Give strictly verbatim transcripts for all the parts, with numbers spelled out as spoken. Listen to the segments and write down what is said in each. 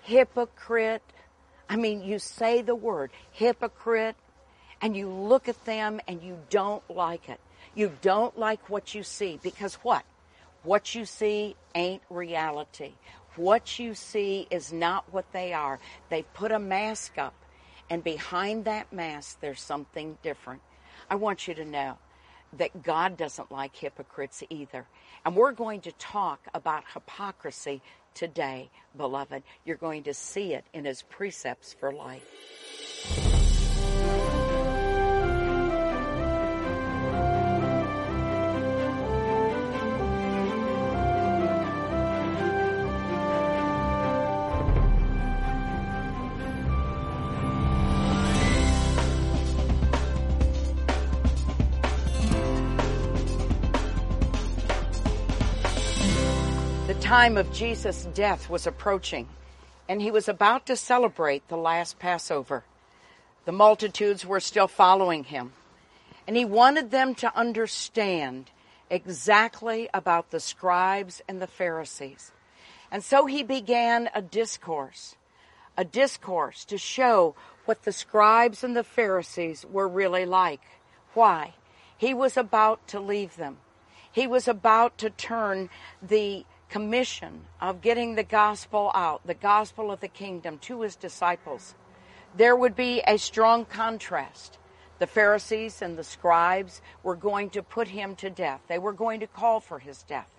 hypocrite. I mean, you say the word hypocrite, and you look at them and you don't like it. You don't like what you see, because what? What you see ain't reality. What you see is not what they are. They put a mask up, and behind that mask there's something different. I want you to know that God doesn't like hypocrites either. And we're going to talk about hypocrisy today, beloved. You're going to see it in His precepts for life. The time of Jesus' death was approaching, and He was about to celebrate the last Passover. The multitudes were still following Him, and He wanted them to understand exactly about the scribes and the Pharisees. And so He began a discourse, a discourse to show what the scribes and the Pharisees were really like. Why? He was about to leave them. He was about to turn the commission of getting the gospel out, the gospel of the kingdom, to His disciples. There would be a strong contrast. The Pharisees and the scribes were going to put Him to death. They were going to call for His death.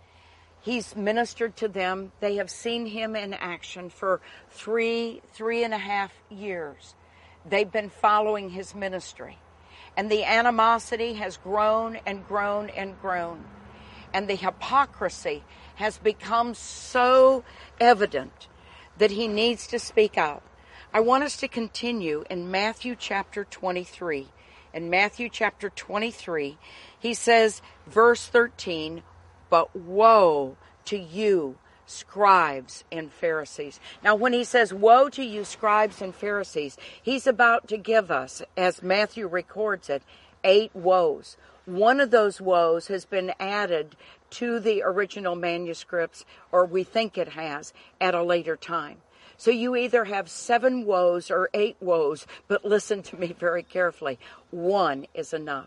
He's ministered to them. They have seen Him in action for three, three and a half years. They've been following His ministry. And the animosity has grown and grown and grown. And the hypocrisy has become so evident that He needs to speak out. I want us to continue in Matthew chapter twenty-three. In Matthew chapter twenty-three, He says, verse thirteen, "But woe to you, scribes and Pharisees." Now, when He says, "Woe to you, scribes and Pharisees," He's about to give us, as Matthew records it, eight woes. One of those woes has been added to the original manuscripts, or we think it has, at a later time. So you either have seven woes or eight woes, but listen to me very carefully. One is enough.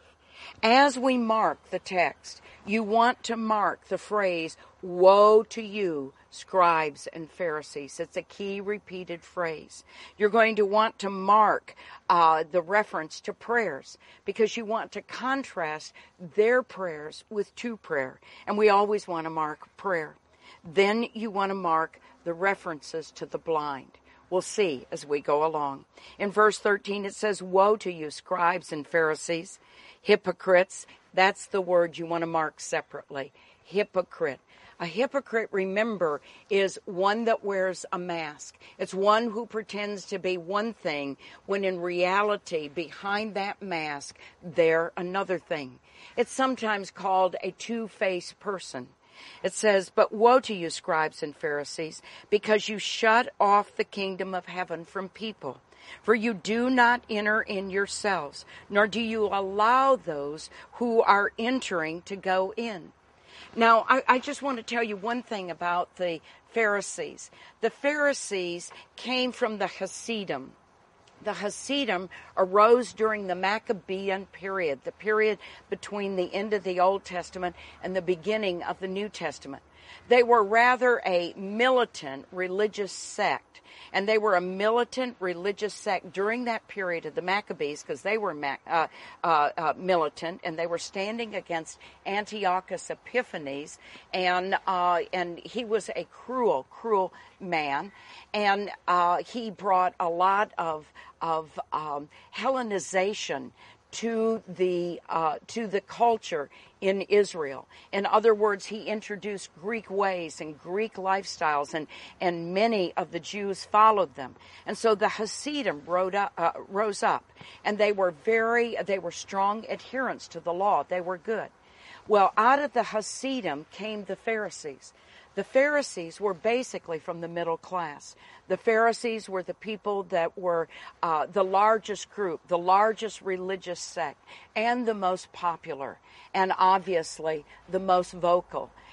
As we mark the text, you want to mark the phrase, "Woe to you, scribes and Pharisees." It's a key repeated phrase. You're going to want to mark uh, the reference to prayers, because you want to contrast their prayers with true prayer. And we always want to mark prayer. Then you want to mark the references to the blind. We'll see as we go along. In verse thirteen, it says, "Woe to you, scribes and Pharisees, hypocrites." That's the word you want to mark separately. Hypocrite. A hypocrite, remember, is one that wears a mask. It's one who pretends to be one thing when in reality, behind that mask, they're another thing. It's sometimes called a two-faced person. It says, "But woe to you, scribes and Pharisees, because you shut off the kingdom of heaven from people. For you do not enter in yourselves, nor do you allow those who are entering to go in." Now, I, I just want to tell you one thing about the Pharisees. The Pharisees came from the Hasidim. The Hasidim arose during the Maccabean period, the period between the end of the Old Testament and the beginning of the New Testament. They were rather a militant religious sect, and they were a militant religious sect during that period of the Maccabees, because they were uh, uh, uh, militant, and they were standing against Antiochus Epiphanes, and uh, and he was a cruel, cruel man, and uh, he brought a lot of of um, Hellenization to the uh, to the culture in Israel. In other words, he introduced Greek ways and Greek lifestyles, and and many of the Jews followed them. And so the Hasidim rose up, uh, rose up, and they were very they were strong adherents to the law. They were good. Well, out of the Hasidim came the Pharisees. The Pharisees were basically from the middle class. The Pharisees were the people that were uh, the largest group, the largest religious sect, and the most popular, and obviously the most vocal.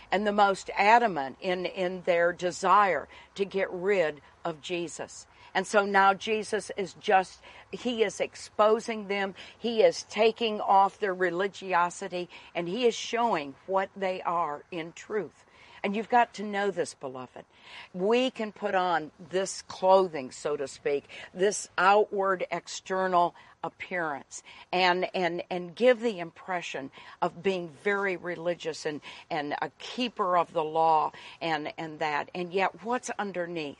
and the most adamant in, in their desire to get rid of Jesus. And so now Jesus is just, he is exposing them. He is taking off their religiosity, and he is showing what they are in truth. And you've got to know this, beloved. We can put on this clothing, so to speak, this outward external appearance, and and and give the impression of being very religious and, and a keeper of the law and, and that. And yet what's underneath?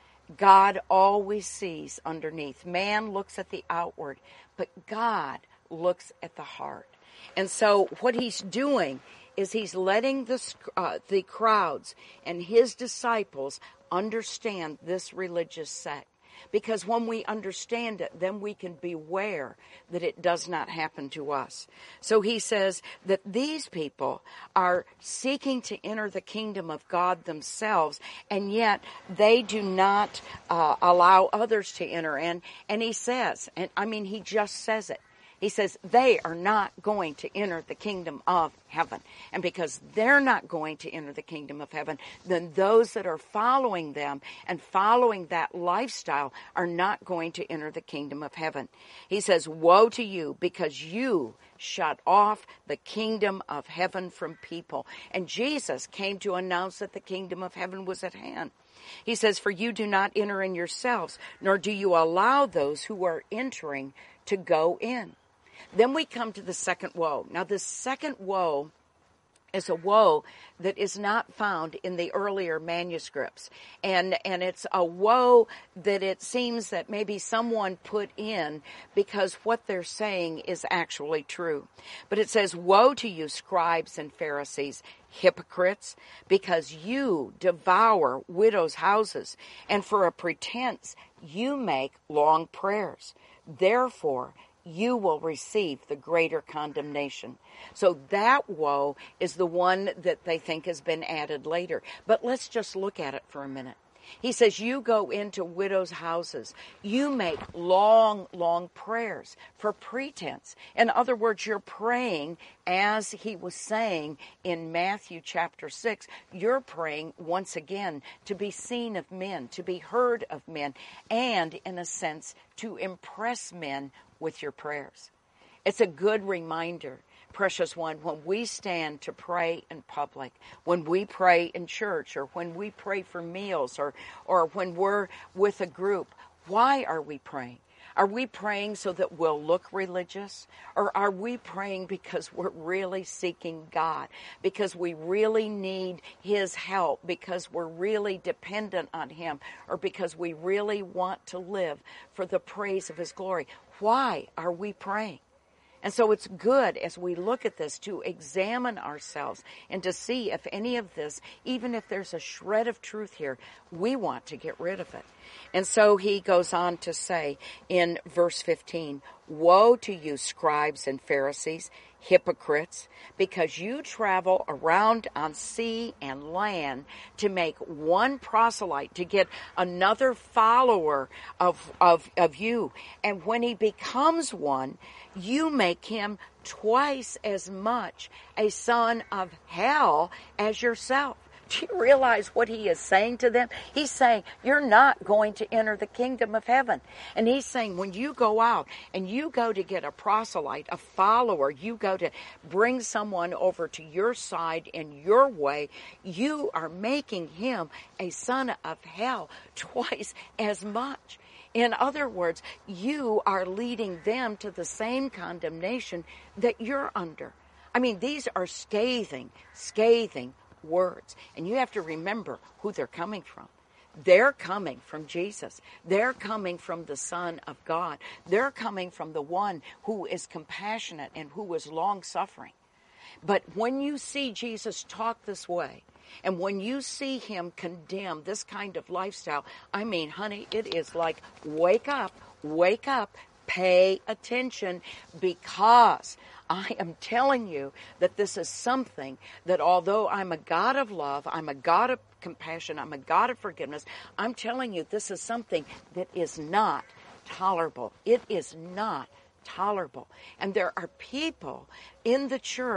God always sees underneath. Man looks at the outward, but God looks at the heart. And so what he's doing is he's letting the, uh, the crowds and his disciples understand this religious sect. Because when we understand it, then we can beware that it does not happen to us. So he says that these people are seeking to enter the kingdom of God themselves, and yet they do not uh, allow others to enter in. And he says, and I mean, he just says it. He says they are not going to enter the kingdom of heaven. And because they're not going to enter the kingdom of heaven, then those that are following them and following that lifestyle are not going to enter the kingdom of heaven. He says, woe to you, because you shut off the kingdom of heaven from people. And Jesus came to announce that the kingdom of heaven was at hand. He says, for you do not enter in yourselves, nor do you allow those who are entering to go in. Then we come to the second woe. Now, the second woe is a woe that is not found in the earlier manuscripts. And, and it's a woe that it seems that maybe someone put in because what they're saying is actually true. But it says, woe to you, scribes and Pharisees, hypocrites, because you devour widows' houses, and for a pretense you make long prayers. Therefore, you will receive the greater condemnation. So that woe is the one that they think has been added later. But let's just look at it for a minute. He says, you go into widows' houses. You make long, long prayers for pretense. In other words, you're praying, as he was saying in Matthew chapter six, you're praying once again to be seen of men, to be heard of men, and in a sense, to impress men with your prayers. It's a good reminder, precious one, when we stand to pray in public, when we pray in church, or when we pray for meals, or, or when we're with a group, why are we praying? Are we praying so that we'll look religious? Or are we praying because we're really seeking God? Because we really need his help? Because we're really dependent on him? Or because we really want to live for the praise of his glory? Why are we praying? And so it's good as we look at this to examine ourselves and to see if any of this, even if there's a shred of truth here, we want to get rid of it. And so he goes on to say in verse fifteen, woe to you, scribes and Pharisees, hypocrites, because you travel around on sea and land to make one proselyte, to get another follower of, of, of you. And when he becomes one, you make him twice as much a son of hell as yourself. Do you realize what he is saying to them? He's saying, you're not going to enter the kingdom of heaven. And he's saying, when you go out and you go to get a proselyte, a follower, you go to bring someone over to your side in your way, you are making him a son of hell twice as much. In other words, you are leading them to the same condemnation that you're under. I mean, these are scathing, scathing words. And you have to remember who they're coming from. They're coming from Jesus. They're coming from the Son of God. They're coming from the one who is compassionate and who is long-suffering. But when you see Jesus talk this way, and when you see him condemn this kind of lifestyle, I mean, honey, it is like, wake up, wake up, pay attention, because I am telling you that this is something that, although I'm a God of love, I'm a God of compassion, I'm a God of forgiveness, I'm telling you this is something that is not tolerable. It is not tolerable. And there are people in the church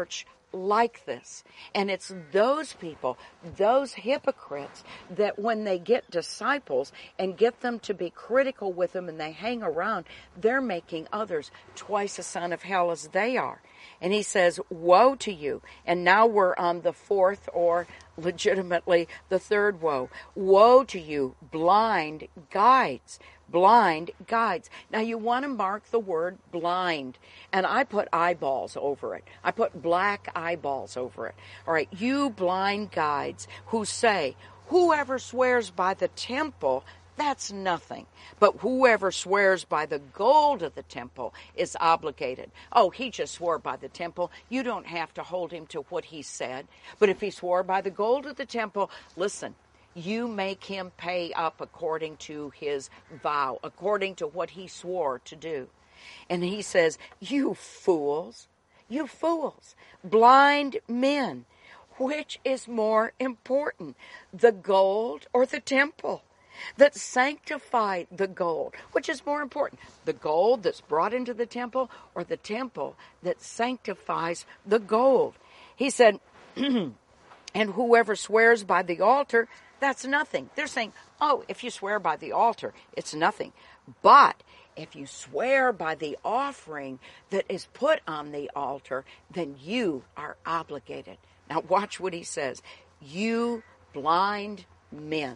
like this. And it's those people, those hypocrites, that when they get disciples and get them to be critical with them and they hang around, they're making others twice the son of hell as they are. And he says, woe to you. And now we're on the fourth, or legitimately the third woe. Woe to you, blind guides. Blind guides. Now you want to mark the word blind. And I put eyeballs over it. I put black eyeballs over it. All right, you blind guides who say, whoever swears by the temple, that's nothing. But whoever swears by the gold of the temple is obligated. Oh, he just swore by the temple. You don't have to hold him to what he said. But if he swore by the gold of the temple, listen, you make him pay up according to his vow, according to what he swore to do. And he says, you fools, you fools, blind men, which is more important, the gold or the temple that sanctify the gold? Which is more important, the gold that's brought into the temple or the temple that sanctifies the gold? He said, and whoever swears by the altar, that's nothing. They're saying, oh, if you swear by the altar, it's nothing. But if you swear by the offering that is put on the altar, then you are obligated. Now watch what he says. You blind men.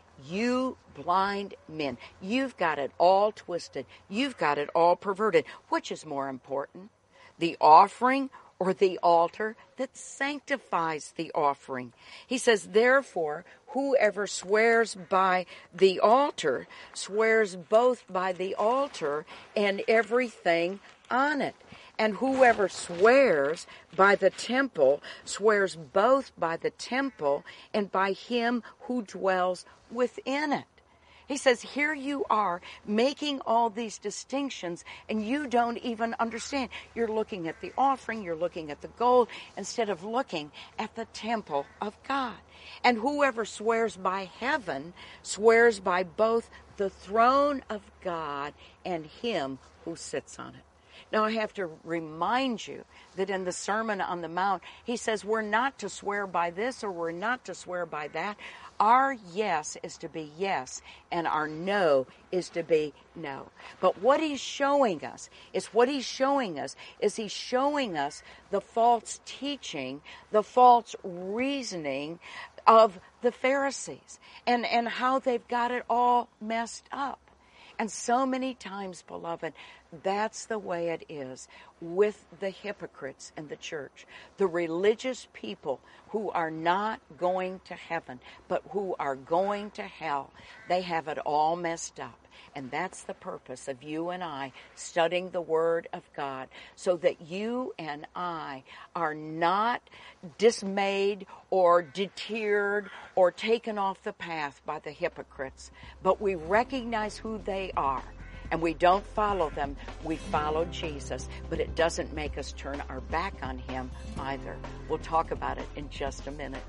You blind men. You've got it all twisted. You've got it all perverted. Which is more important? The offering or the altar that sanctifies the offering? He says, therefore, whoever swears by the altar swears both by the altar and everything on it. And whoever swears by the temple swears both by the temple and by him who dwells within it. He says, here you are making all these distinctions and you don't even understand. You're looking at the offering, you're looking at the gold, instead of looking at the temple of God. And whoever swears by heaven swears by both the throne of God and him who sits on it. Now, I have to remind you that in the Sermon on the Mount, he says we're not to swear by this or we're not to swear by that. Our yes is to be yes, and our no is to be no. But what he's showing us is what he's showing us is he's showing us the false teaching, the false reasoning of the Pharisees, and, and how they've got it all messed up. And so many times, beloved, that's the way it is with the hypocrites in the church. The religious people who are not going to heaven, but who are going to hell. They have it all messed up. And that's the purpose of you and I studying the Word of God, so that you and I are not dismayed or deterred or taken off the path by the hypocrites, but we recognize who they are. And we don't follow them, we follow Jesus. But it doesn't make us turn our back on him either. We'll talk about it in just a minute.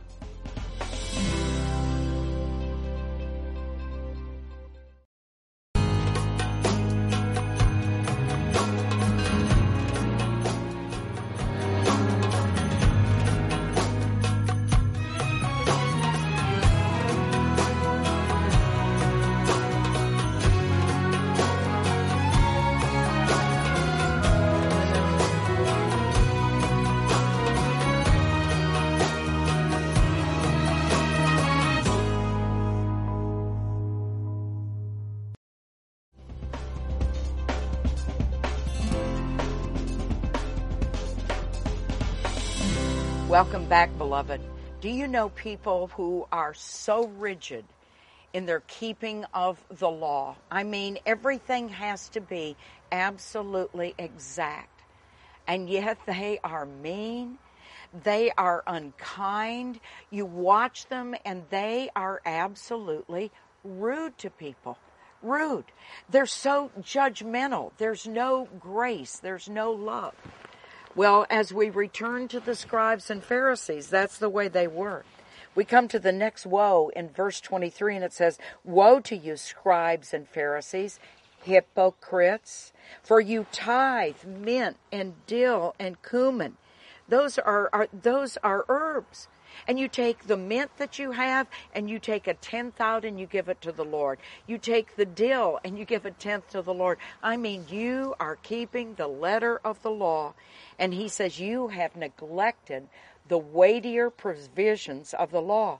Welcome back, beloved. Do you know people who are so rigid in their keeping of the law? I mean, everything has to be absolutely exact. And yet they are mean. They are unkind. You watch them and they are absolutely rude to people. Rude. They're so judgmental. There's no grace. There's no love. Well, as we return to the scribes and Pharisees, that's the way they were. We come to the next woe in verse twenty-three, and it says, woe to you, scribes and Pharisees, hypocrites, for you tithe mint and dill and cumin. Those are, are those are herbs. And you take the mint that you have, and you take a tenth out and you give it to the Lord. You take the dill and you give a tenth to the Lord. I mean, you are keeping the letter of the law. And he says you have neglected the weightier provisions of the law.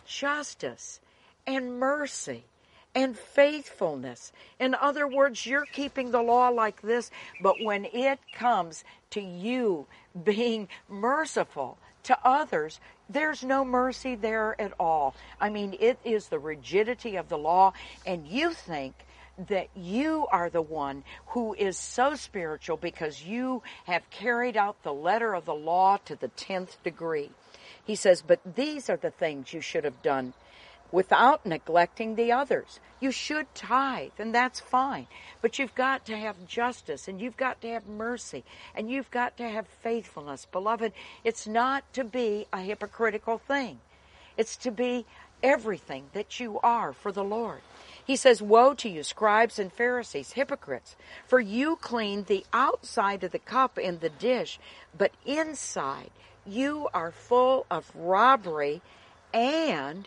Justice and mercy and faithfulness. In other words, you're keeping the law like this, but when it comes to you being merciful to others, there's no mercy there at all. I mean, it is the rigidity of the law, and you think that you are the one who is so spiritual because you have carried out the letter of the law to the tenth degree. He says, but these are the things you should have done without neglecting the others. You should tithe, and that's fine. But you've got to have justice, and you've got to have mercy, and you've got to have faithfulness. Beloved, it's not to be a hypocritical thing. It's to be everything that you are for the Lord. He says, woe to you, scribes and Pharisees, hypocrites, for you clean the outside of the cup and the dish, but inside you are full of robbery and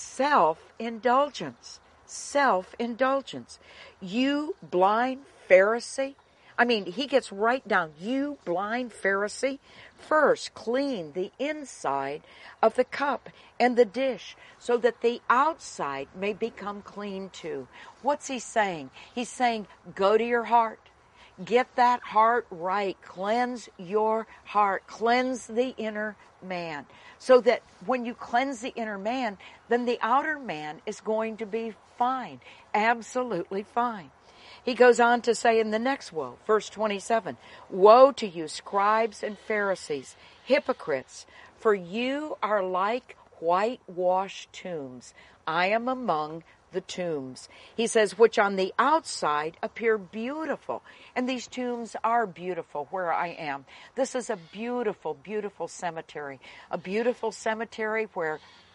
self-indulgence. Self-indulgence. You blind Pharisee. I mean, he gets right down. You blind Pharisee. First, clean the inside of the cup and the dish so that the outside may become clean too. What's he saying? He's saying, go to your heart. Get that heart right. Cleanse your heart. Cleanse the inner man. So that when you cleanse the inner man, then the outer man is going to be fine. Absolutely fine. He goes on to say in the next woe, verse twenty-seven, woe to you, scribes and Pharisees, hypocrites, for you are like whitewashed tombs. I am among the tombs. He says, which on the outside appear beautiful. And these tombs are beautiful where I am. This is a beautiful, beautiful cemetery. A beautiful cemetery where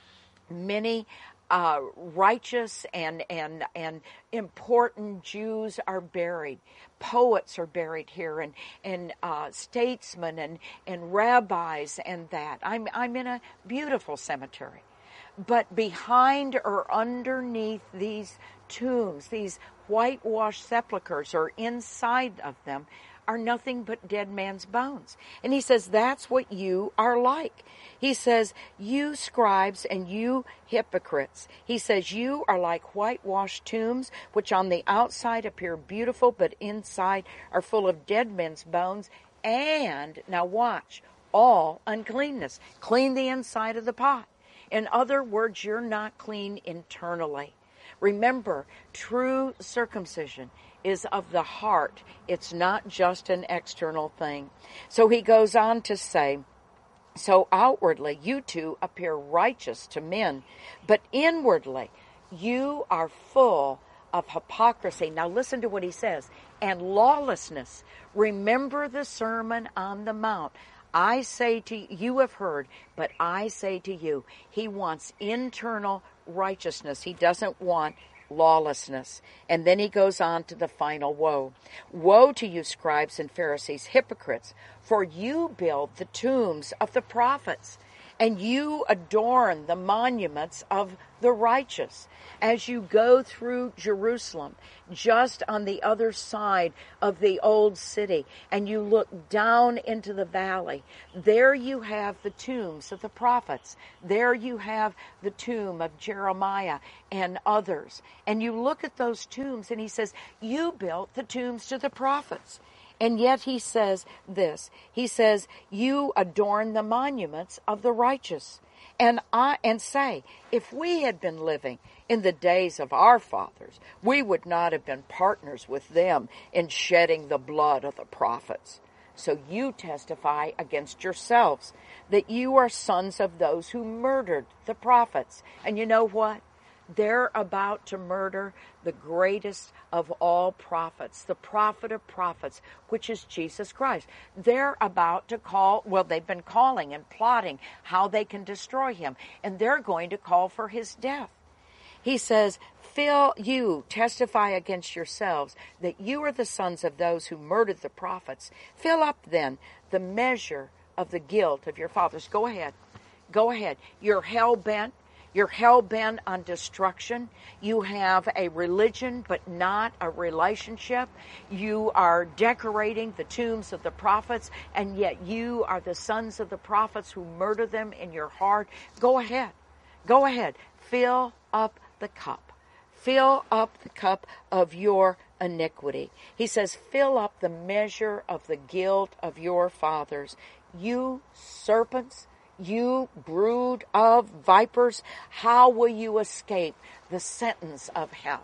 many uh, righteous and, and, and important Jews are buried. Poets are buried here, and, and uh, statesmen and, and rabbis and that. I'm, I'm in a beautiful cemetery. But behind or underneath these tombs, these whitewashed sepulchres, or inside of them, are nothing but dead man's bones. And he says, that's what you are like. He says, you scribes and you hypocrites. He says, you are like whitewashed tombs, which on the outside appear beautiful, but inside are full of dead men's bones. And, now watch, all uncleanness. Clean the inside of the pot. In other words, you're not clean internally. Remember, true circumcision is of the heart. It's not just an external thing. So he goes on to say, so outwardly you two appear righteous to men, but inwardly you are full of hypocrisy. Now listen to what he says. And lawlessness. Remember the Sermon on the Mount. I say to you, you have heard, but I say to you, he wants internal righteousness. He doesn't want lawlessness. And then he goes on to the final woe. Woe to you, scribes and Pharisees, hypocrites, for you build the tombs of the prophets, and you adorn the monuments of the righteous. As you go through Jerusalem, just on the other side of the old city, and you look down into the valley, there you have the tombs of the prophets. There you have the tomb of Jeremiah and others. And you look at those tombs, and he says, you built the tombs to the prophets. And yet he says this, he says, you adorn the monuments of the righteous. And I, and say, if we had been living in the days of our fathers, we would not have been partners with them in shedding the blood of the prophets. So you testify against yourselves that you are sons of those who murdered the prophets. And you know what? They're about to murder the greatest of all prophets, the prophet of prophets, which is Jesus Christ. They're about to call, well, they've been calling and plotting how they can destroy him, and they're going to call for his death. He says, fill you, testify against yourselves that you are the sons of those who murdered the prophets. Fill up then the measure of the guilt of your fathers. Go ahead. Go ahead. You're hell-bent. You're hell-bent on destruction. You have a religion, but not a relationship. You are decorating the tombs of the prophets, and yet you are the sons of the prophets who murder them in your heart. Go ahead. Go ahead. Fill up the cup. Fill up the cup of your iniquity. He says, fill up the measure of the guilt of your fathers. You serpents, you brood of vipers, how will you escape the sentence of hell?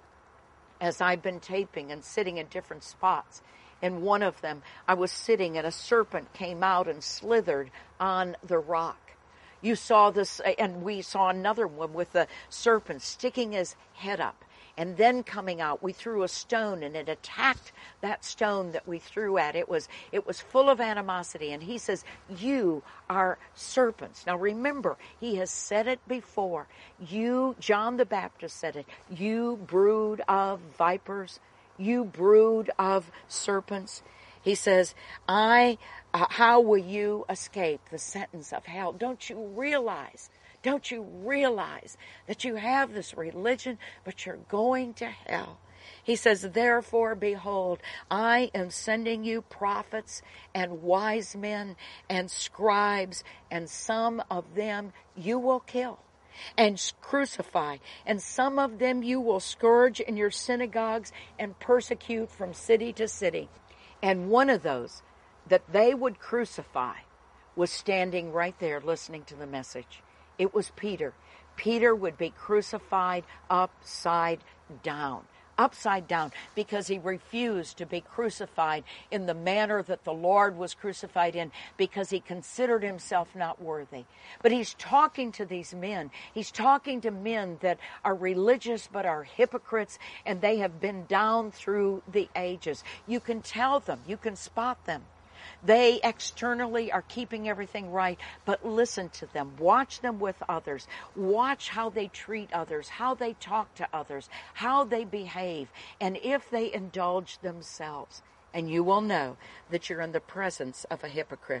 As I've been taping and sitting in different spots, in one of them, I was sitting and a serpent came out and slithered on the rock. You saw this, and we saw another one with the serpent sticking his head up and then coming out. We threw a stone and it attacked that stone that we threw at. It was, it was full of animosity. And he says, you are serpents. Now remember, he has said it before. You, John the Baptist said it, you brood of vipers, you brood of serpents. He says, I, uh, how will you escape the sentence of hell? Don't you realize, don't you realize that you have this religion, but you're going to hell? He says, therefore, behold, I am sending you prophets and wise men and scribes, and some of them you will kill and crucify, and some of them you will scourge in your synagogues and persecute from city to city. And one of those that they would crucify was standing right there listening to the message. It was Peter. Peter would be crucified upside down. Upside down, because he refused to be crucified in the manner that the Lord was crucified in, because he considered himself not worthy. But he's talking to these men. He's talking to men that are religious but are hypocrites, and they have been down through the ages. You can tell them. You can spot them. They externally are keeping everything right, but listen to them. Watch them with others. Watch how they treat others, how they talk to others, how they behave, and if they indulge themselves. And you will know that you're in the presence of a hypocrite.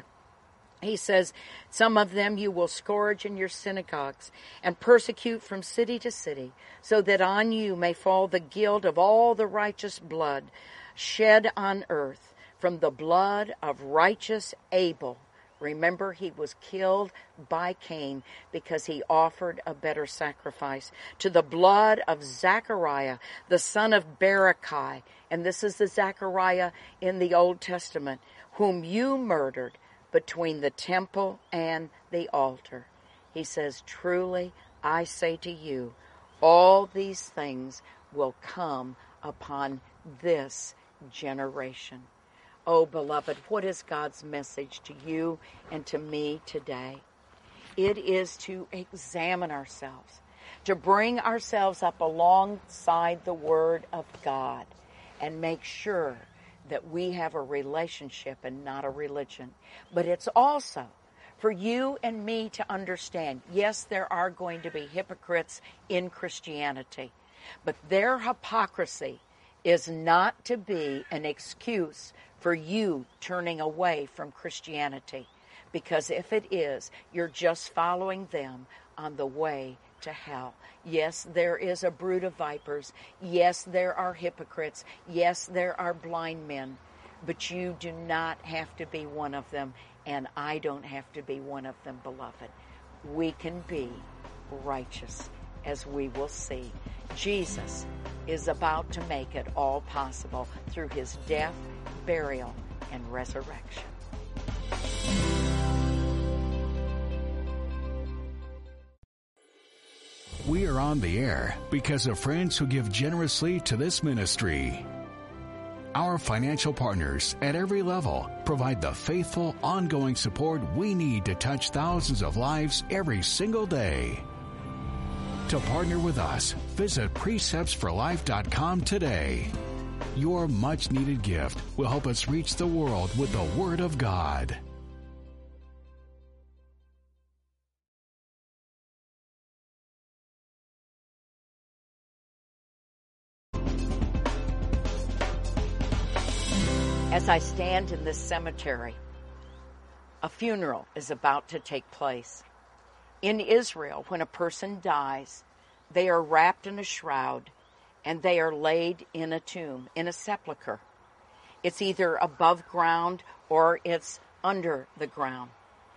He says, some of them you will scourge in your synagogues and persecute from city to city, so that on you may fall the guilt of all the righteous blood shed on earth, from the blood of righteous Abel. Remember, he was killed by Cain because he offered a better sacrifice. To the blood of Zechariah, the son of Berechiah, and this is the Zechariah in the Old Testament, whom you murdered between the temple and the altar. He says, truly, I say to you, all these things will come upon this generation. Oh, beloved, what is God's message to you and to me today? It is to examine ourselves, to bring ourselves up alongside the Word of God and make sure that we have a relationship and not a religion. But it's also for you and me to understand, yes, there are going to be hypocrites in Christianity, but their hypocrisy is not to be an excuse for you turning away from Christianity. Because if it is, you're just following them on the way to hell. Yes, there is a brood of vipers. Yes, there are hypocrites. Yes, there are blind men. But you do not have to be one of them, and I don't have to be one of them, beloved. We can be righteous, as we will see. Jesus is about to make it all possible through his death, burial, and resurrection. We are on the air because of friends who give generously to this ministry. Our financial partners at every level provide the faithful, ongoing support we need to touch thousands of lives every single day. To partner with us, visit precepts for life dot com today. Your much-needed gift will help us reach the world with the Word of God. As I stand in this cemetery A funeral is about to take place. In Israel, when a person dies, they are wrapped in a shroud and they are laid in a tomb, in a sepulcher. It's either above ground or it's under the ground.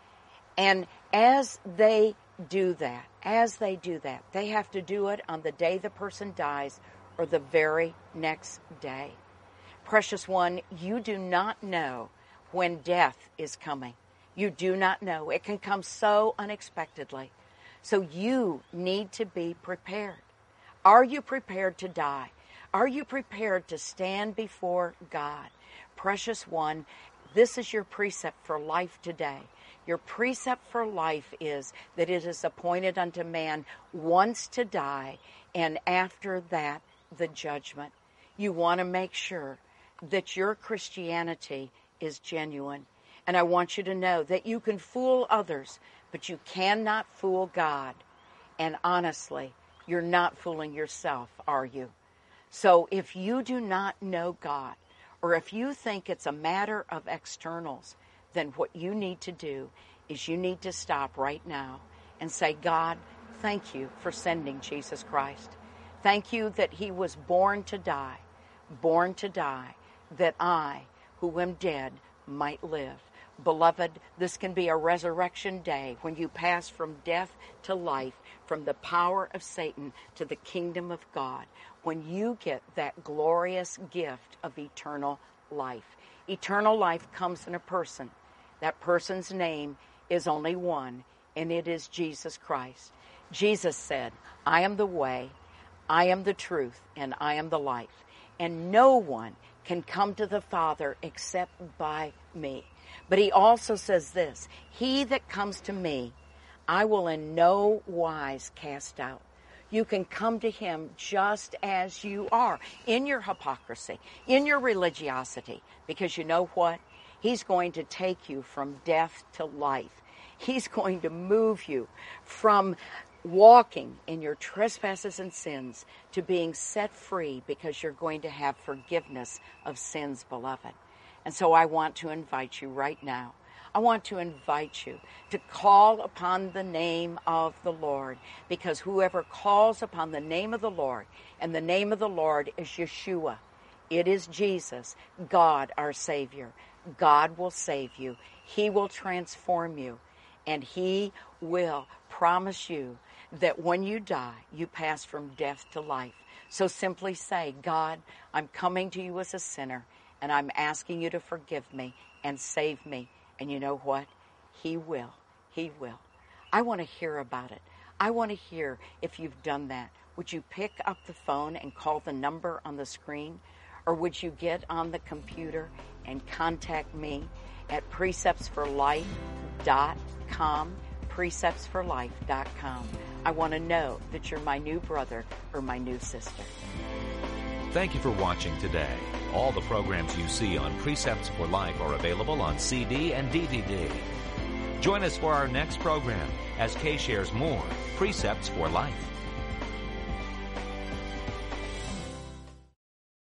And as they do that, as they do that, they have to do it on the day the person dies or the very next day. Precious one, you do not know when death is coming. You do not know. It can come so unexpectedly. So you need to be prepared. Are you prepared to die? Are you prepared to stand before God? Precious one, this is your precept for life today. Your precept for life is that it is appointed unto man once to die, and after that, the judgment. You want to make sure that your Christianity is genuine. And I want you to know that you can fool others, but you cannot fool God. And honestly, you're not fooling yourself, are you? So if you do not know God, or if you think it's a matter of externals, then what you need to do is you need to stop right now and say, God, thank you for sending Jesus Christ. Thank you that he was born to die, born to die, that I, who am dead, might live. Beloved, this can be a resurrection day when you pass from death to life, from the power of Satan to the kingdom of God, when you get that glorious gift of eternal life. Eternal life comes in a person. That person's name is only one, and it is Jesus Christ. Jesus said, I am the way, I am the truth, and I am the life. And no one can come to the Father except by me. But he also says this, he that comes to me, I will in no wise cast out. You can come to him just as you are, in your hypocrisy, in your religiosity, because you know what? He's going to take you from death to life. He's going to move you from walking in your trespasses and sins to being set free, because you're going to have forgiveness of sins, beloved. And so I want to invite you right now. I want to invite you to call upon the name of the Lord, because whoever calls upon the name of the Lord, and the name of the Lord is Yeshua. It is Jesus, God our Savior. God will save you. He will transform you. And he will promise you that when you die, you pass from death to life. So simply say, God, I'm coming to you as a sinner, and I'm asking you to forgive me and save me. And you know what? He will. He will. I want to hear about it. I want to hear if you've done that. Would you pick up the phone and call the number on the screen? Or would you get on the computer and contact me at precepts for life dot com, precepts for life dot com. I want to know that you're my new brother or my new sister. Thank you for watching today. All the programs you see on Precepts for Life are available on C D and D V D. Join us for our next program as Kay shares more Precepts for Life.